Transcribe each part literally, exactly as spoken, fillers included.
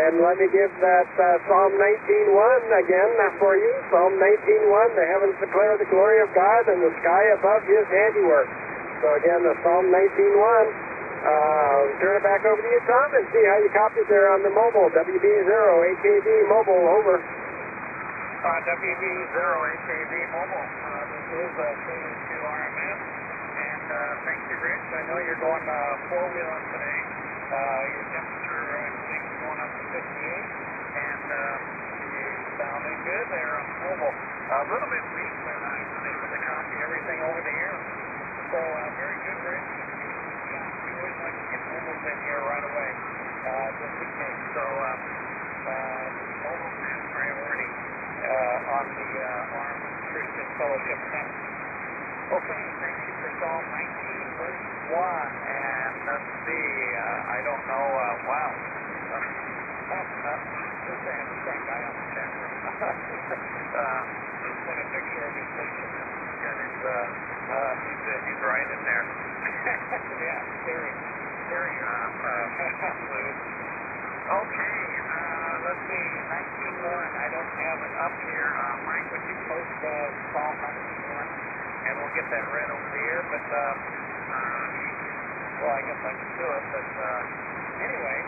And let me give that uh, Psalm nineteen one again for you. Psalm nineteen one, the heavens declare the glory of God, and the sky above his handiwork. So again, the Psalm nineteen one. Uh, turn it back over to you, Tom, and see how you copied there on the mobile. W B zero A K V mobile, over. Uh, W B zero A K V mobile. Uh, this is uh, K A two R M S. And uh, thank you, Rich. I know you're going uh, four-wheeling today. Uh, your temperature, I think, is going up to fifty-eight. And uh, you sounded good there on the mobile. A little bit weak, but I was able to copy everything over the air. So uh, very good, Rich. We always like to get mobiles in here right away, uh, just in case. So, uh, uh, mobiles is priority uh, on the uh, Armed Christian Fellowship Center. Okay, thank you for Psalm nineteen, verse one. And let's see, uh, I don't know, uh, wow. Uh, uh, uh, just to have the same guy on the chat room. uh, just put a picture of his station and got his, uh, uh, he's, uh, he's right in there. Yeah, very, very, uh, uh, blue. Okay, uh, let's see, nineteen one, I don't have it up here. Uh, Mike, would you post, uh, Psalm nineteen one, and we'll get that read over the air, but, uh, uh, well, I guess I can do it, but, uh, anyway,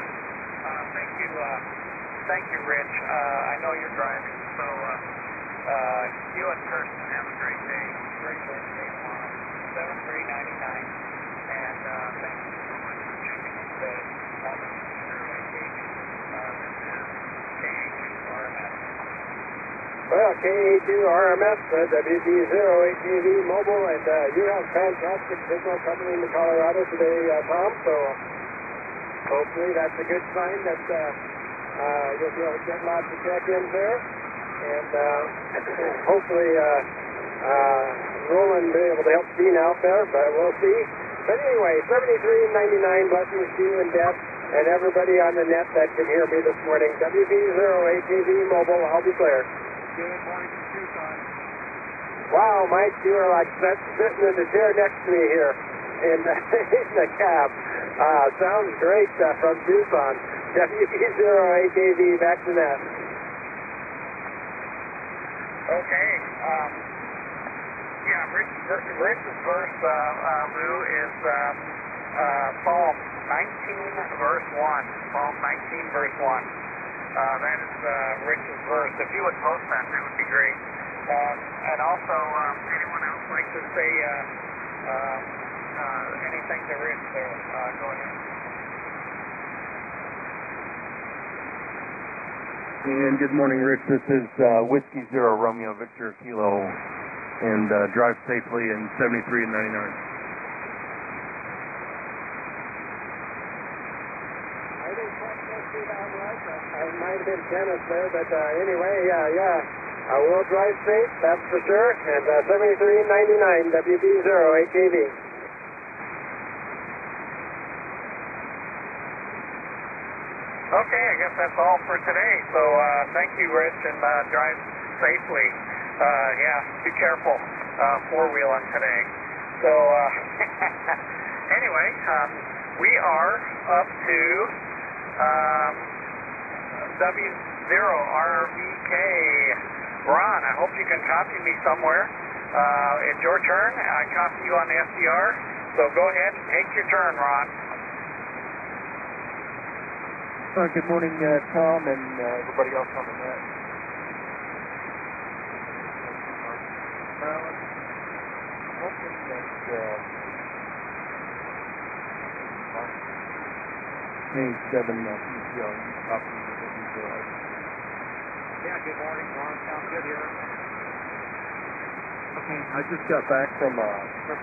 uh, thank you, uh, thank you, Rich. Uh, I know you're driving, so, uh, uh, you and Kirsten have a great day, great birthday tomorrow. seven three ninety-nine, and uh, thank you so much for tuning in today. On the zero A K V, uh, this is K A two R M S. Well, K A two R M S, uh, W B zero A K V mobile, and uh, you have fantastic signal coming into Colorado today, uh, Tom, so hopefully that's a good sign that uh, uh, you'll be able to get lots of check-ins there, and uh, hopefully uh, uh, Roland will be able to help Dean out there, but we'll see. But anyway, seventy-three ninety-nine, blessings to you and Deb, and everybody on the net that can hear me this morning. W B zero A K V mobile, I'll be clear. Good morning from Tucson. Wow, Mike, you are like sitting in the chair next to me here in, in the cab. Uh, sounds great uh, from Tucson. W B zero A K V, back to net. Okay. Um, yeah, Rich, Rich's verse, uh, uh, Lou, is uh, uh, Psalm nineteen, verse one. Psalm nineteen, verse one. Uh, that is uh, Rich's verse. If you would post that, that would be great. Um, and also, um, anyone else like to say uh, uh, uh, anything to Rich there? Uh, go ahead. And good morning, Rich. This is uh, Whiskey Zero Romeo Victor Kilo, and uh, drive safely in seventy-three and ninety-nine. I didn't quite catch you down right. I might have been Dennis there, but uh, anyway, yeah, yeah. I will drive safe, that's for sure. And uh, seventy-three ninety-nine, W B zero A K V. Okay, I guess that's all for today. So uh, thank you, Rich, and uh, drive safely. Uh, yeah, be careful uh, four-wheeling today. So uh, anyway, um, we are up to um, W zero R V K. Ron, I hope you can copy me somewhere. Uh, it's your turn. I copy you on the S D R. So go ahead and take your turn, Ron. Uh, good morning, uh, Tom, and uh, everybody else on the net. Well, I'm hoping that uh, page seven uh, P C L, you copy the W zero. Yeah, good morning, Ron. Sounds good here. Okay, I just got back from uh,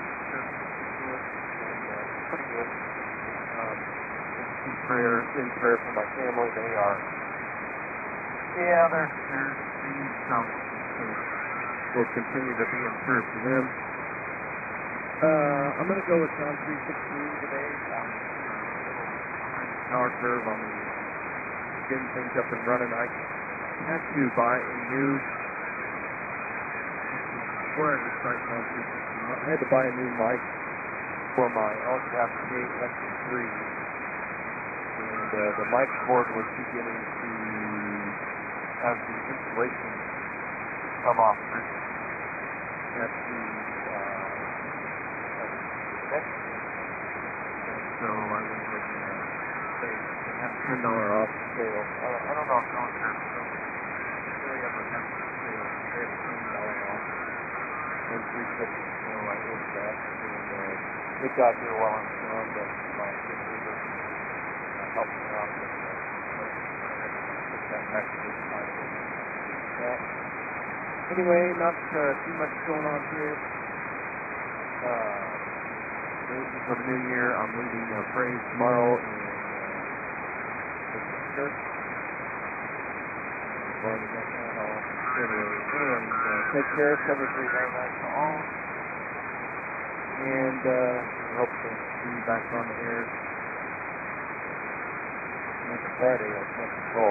putting in um, in prayer, in prayer for my family. They are, yeah, they're, they're, they need some. So we'll continue to be in prayer for them. Uh, I'm going to go with John three sixteen today. Um, power curve on the getting things up and running. I had to buy a new. Where I start John three sixteen. I had to buy a new mic for my L C A F K X three. And uh, the mic cord was beginning to have the insulation come off at the uh, next. And so I was looking at say they have ten dollar off sale. I don't, I don't know if concerts really ever have a sale. They have ten dollar off and three fifty. So I ordered that, and uh, it got here while I'm gone, but my sister helped me out with uh, put that back to this time. Yeah. Anyway, not uh, too much going on here. Uh, for the new year, I'm leading uh, praise tomorrow in uh, the church. Well, we got that all. Anyway, anyway uh, take care. seventy-three very nice to all. And uh, I hope to see you back on the air next Friday at ten control.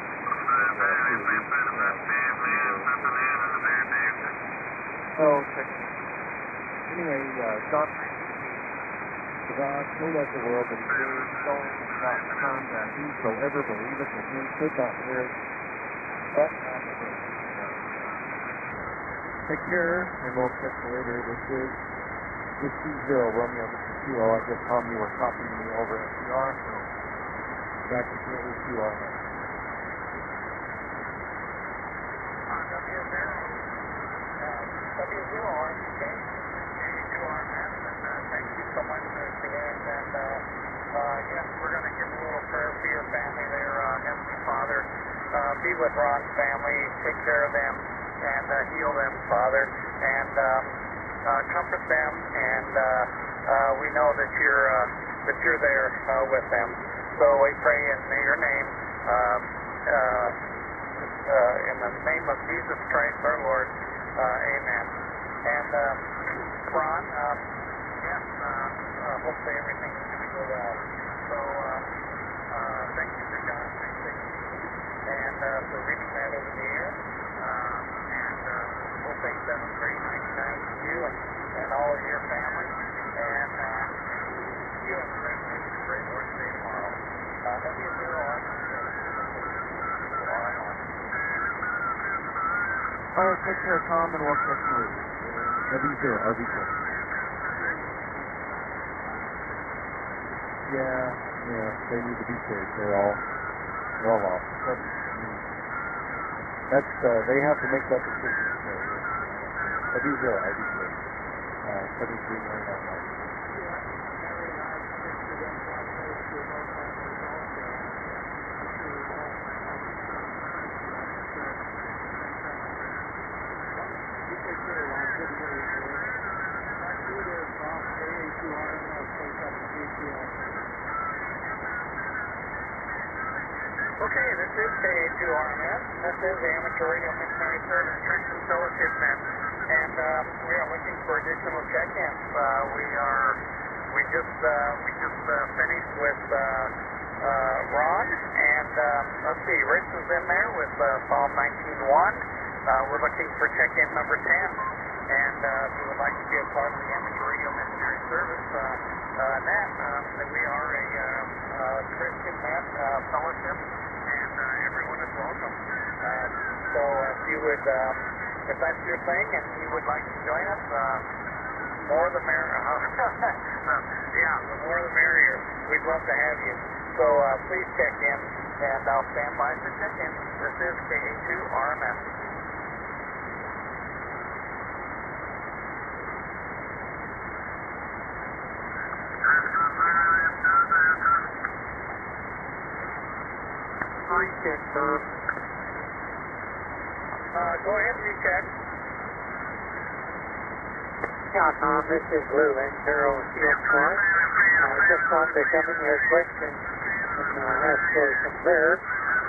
Oh, check. Anyway, uh, John, God so loved the world that he gave his only begotten Son, that whosoever believeth in him should not perish, but have everlasting life. Take care, and we'll catch you later. This is Whiskey Zero, Romeo Whiskey Kilo. I guess, Tom, you were copying me over at P R, so back to K A two R. W zero R M K, K A two R M S, and uh, thank you so much for today. And uh, uh, yes, we're going to give a little prayer for your family there, uh, Heavenly Father. Uh, be with Ron's family, take care of them, and uh, heal them, Father, and um, uh, comfort them. And uh, uh, we know that you're uh, that you're there uh, with them. So we pray in your name, uh, uh, uh, in the name of Jesus Christ, our Lord. Uh, amen. And uh, Ron, uh, yes, uh, uh, hopefully everything is going to go well. So uh, uh, thank you for John three sixty and uh, for reading that over the air. Uh, and uh, hopefully seven three ninety-nine to you and, and all of your family. And uh, you have a great day, great work day tomorrow. Uh, W zero R M K. All right, take care, Tom, and we'll catch you later. W zero, R V K. Yeah, yeah, they need to be saved. They're all, they're all lost. That's, that's uh, they have to make that decision. So, W zero, R V K. Uh, seventy-three million dollars. Okay, this is K A two R M S. This is the Amateur Radio Missionary Service Christian Fellowship Net, and uh, we are looking for additional check-ins. Uh, we are, we just, uh, we just uh, finished with uh, uh, Ron, and uh, let's see, Rich is in there with uh, Psalm nineteen one. Uh, we're looking for check-in number ten, and uh, if you would like to be a part of the Amateur Radio Missionary Service uh, uh, net, uh, that we are a uh, uh, Christian net uh, fellowship. And uh, everyone is welcome. Uh, so if you would, um, if that's your thing and you would like to join us, uh, more the merrier. Yeah, the more the merrier. We'd love to have you. So uh, please check in, and I'll stand by for check-in. This is K A two R M S. Recheck, Tom. Uh, go ahead, recheck. Yeah, Tom, this is Lou in Zero Field Point. I just wanted to come in here quick and, and uh, ask for some prayers.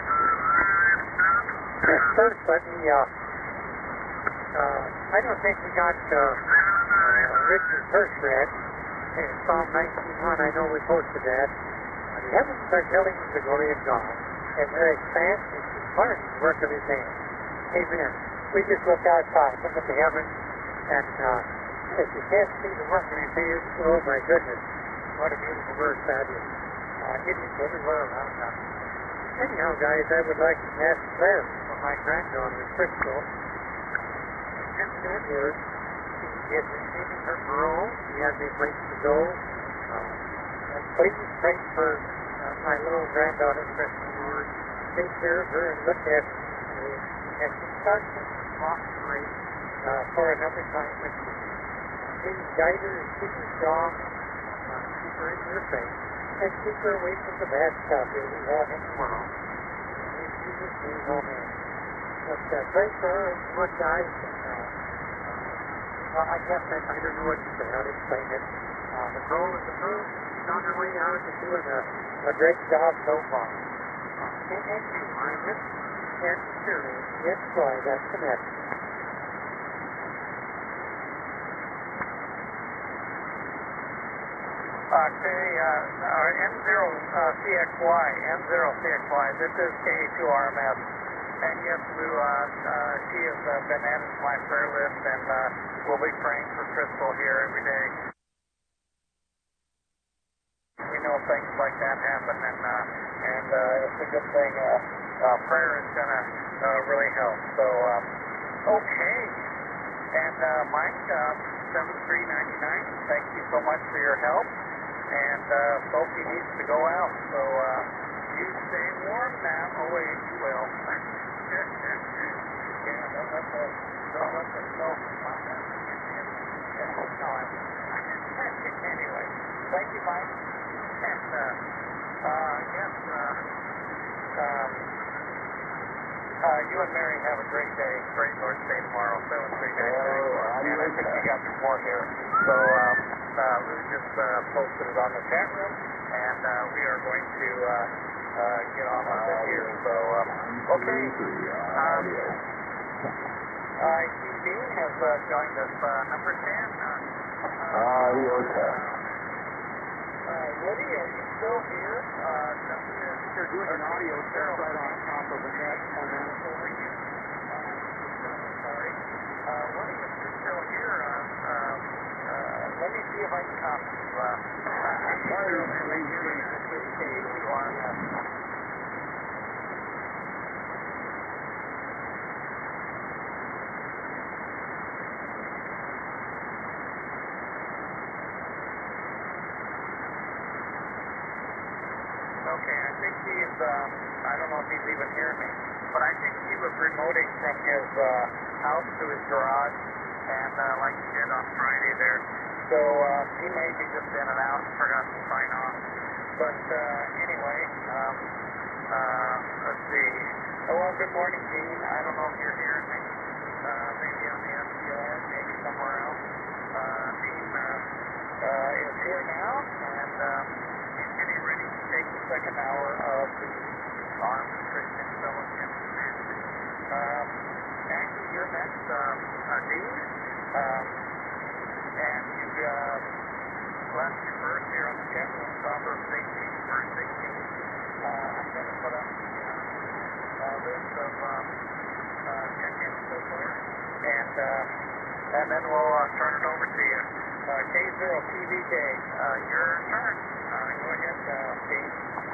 First, let me, uh, uh, I don't think we got uh, uh, Rich's first read. In Psalm nineteen one, I know we posted that. The heavens are telling the glory of God, and their expanse is the marvelous work of his hands. Amen. We just look outside, look at the heavens, and uh, if you can't see the work of his hands, oh my goodness, what a beautiful verse that is. Uh, uh, hidden everywhere around us. Anyhow, guys, I would like to ask prayer for my granddaughter, Crystal. Just good here. She is receiving her parole. She has a place to go. Uh, and please pray for uh, my little granddaughter, Crystal, Lord. Take care of her and look at her as she starts to walk free uh, for another time with you. Please guide her and keep her strong. Uh, keep her in your faith. And keep her away from the bad stuff that we have in the world. In Jesus' name, amen. But uh, pray for her and what guys. Uh, well, I guess I, I don't know what to say. I'll explain it. Uh, the parole is approved. She's on her way out and doing a, a great job so far. Uh, and, and you, Margaret, and Shirley, yes, boy, that's the message. Okay, uh, our N zero C X Y, N zero C X Y, this is K A two R M S. And yes, Lou, uh, uh, she has uh, been added to my prayer list, and uh, we'll be praying for Crystal here every day. We know things like that happen, and uh, and uh, it's a good thing. Uh, uh, prayer is going to uh, really help. So, um, okay. And uh, Mike, uh, seven three nine nine, thank you so much for your help. And uh, Sophie needs to go out, so uh, you stay warm now. Oh, wait, you will. Yeah, don't let the, don't let the snow come out. Anyway, thank you, Mike. And, uh, uh, yes, uh, um, uh, you and Mary have a great day. Great Lord's Day tomorrow, seven three nine nine. Oh, and I think you got some more here. So, um, uh, Lou just uh, posted it on the chat room, and uh, we are going to uh, uh, get on with it here. So, uh, okay. Um, uh, Dean has uh, joined us, uh, number ten. Uh, uh, okay. Uh, Woody, are you still here? Uh, They're doing an audio test right on top of the net. Over you. Uh, sorry. Uh, Woody, if you're still here, uh, um, uh, let me see if I can copy you. Uh, uh, sorry, and then you're going to switch K A two R M S. Okay, I think he's, um, I don't know if he's even hearing me, but I think he was remoting from his uh, house to his garage, and uh, like he did on Friday there. So uh, he may be just in and out and forgot to sign off. But uh, anyway, um, uh, let's see. Oh, well, good morning, Dean. I don't know if you're hearing me. Uh, maybe on the S D R, maybe somewhere else. Uh, Dean uh, uh, is here now, and um, he's getting ready to take the second hour of the Armed Christian Fellowship Master. Um, Actually, you're next, um, uh, Dean. Um, and you uh, left your verse here on the chat room, Proverbs eighteen, verse eighteen. Uh, I'm going to put up the uh, uh, list of um, uh, ten and so forth, and uh, and then we'll uh, turn it over to you. Uh, K zero T V K, uh, your turn. Uh, go ahead, uh, Dean.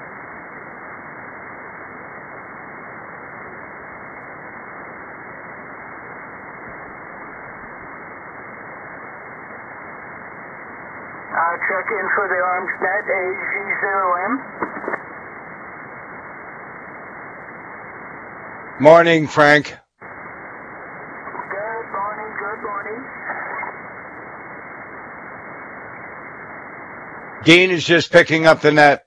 Uh, check in for the ArmsNet A Z zero M. Morning, Frank. Good morning, good morning. Dean is just picking up the net.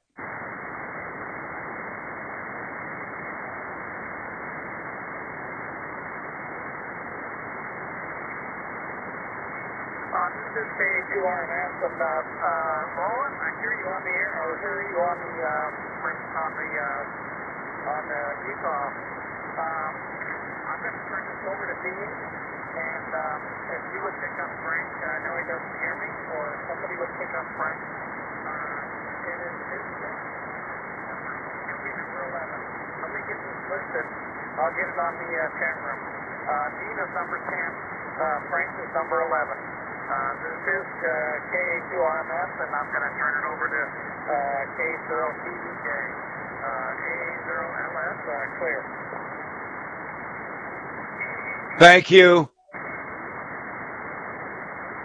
Uh, this is K A two R M S, and uh, uh, Roland, I hear you on the air, or hear you on the uh, on the uh, on the Utah. Um, I'm going to turn this over to Dean, and um, if you would pick up Frank, I know he doesn't hear me, or somebody would pick up Frank. Uh, it is his turn. It'll be number eleven. Let me get this listed. I'll get it on the uh, chat room. Uh, Dean is number ten. Uh, Frank is number eleven. Uh, this is uh, K A two R M S, and I'm going to turn it over to K zero T D J, A zero L S, clear. Thank you.